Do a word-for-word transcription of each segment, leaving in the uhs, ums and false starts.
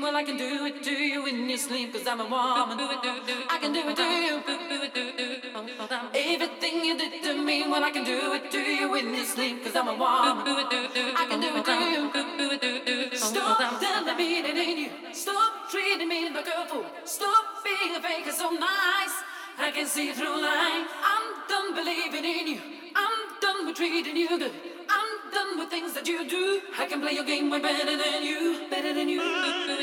mean? Well, I can do it to you in your sleep, cause I'm a woman. I can do it to you. Everything you did to me, well, I can do it to you in your sleep, cause I'm a woman. I can do it to you. Stop telling me that ain't you. Stop treating me like a fool. Stop being a faker so nice. I can see through line. I'm done believing in you. I'm done with treating you good. I'm done with things that you do. I can play your game way better than you. Better than you.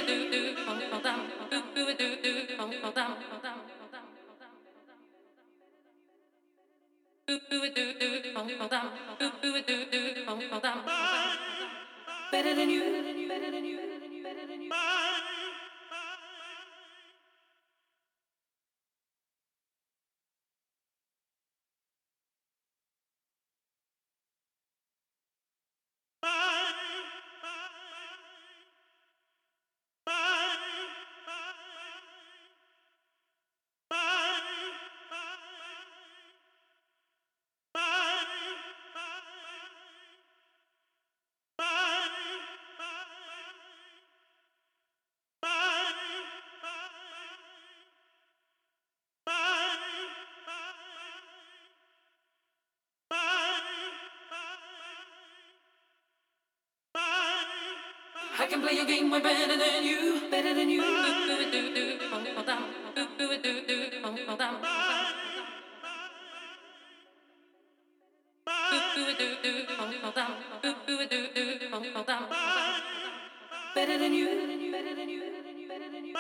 Better than you. Better than you. Better than you. I can play your game way better than you, better than you. Better than you, better than you, better than you, better than you.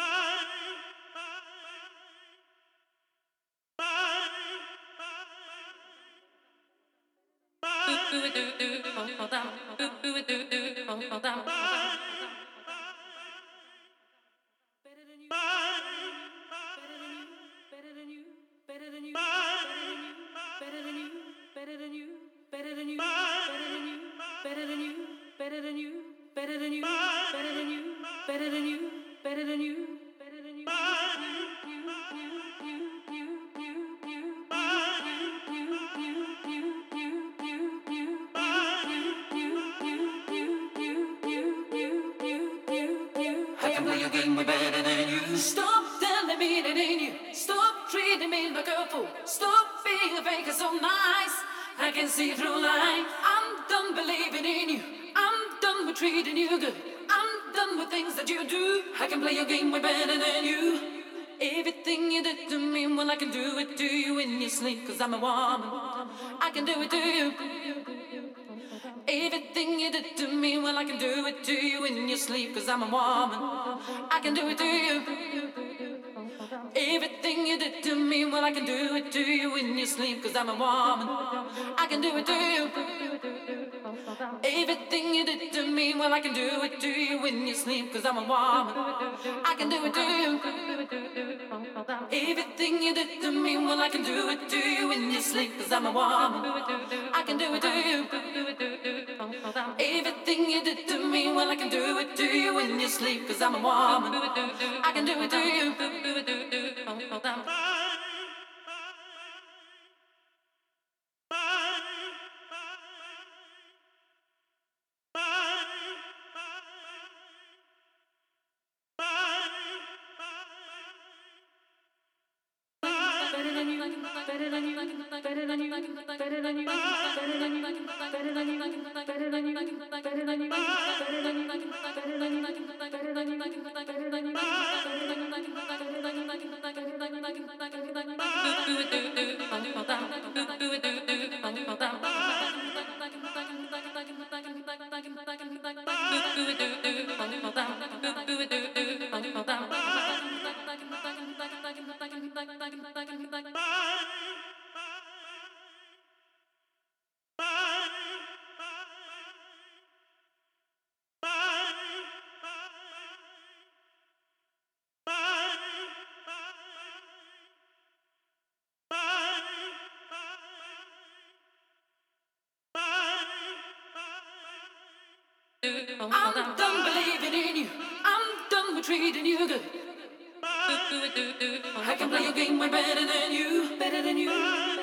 I can play your game way better than you. Stop telling me that ain't you. Stop treating me like a fool. Stop being a faker so nice. I can see through line. I'm done believing in you. I'm done with treating you good. I'm done with things that you do. I can play your game way better than you. Everything you did to me, well, I can do it to you in your sleep, cause I'm a woman. I can do it to you. Everything you did to me, well, I can do it to you in your sleep, cause I'm a woman. I can do it to you. Everything you did to me, well, I can do it to you in your sleep, cause I'm a woman. I can do it to you. Everything you did to me, well, I can do it to you in your sleep, cause I'm a woman. I can do it to you. Everything you did to me, well, I can do it to you in your sleep, cause I'm a woman. I can do it to you. Everything you did to me, well, I can do it to you in your sleep, cause I'm a woman. I can do it to you. Better than you, better than you, better than you, better than you, better than you, better than you, better than you, better than you, better than you, better than you, better than you, better than you, better than I'm done believing in you. I'm done with treating you good. I can play your game way better than you, better than you.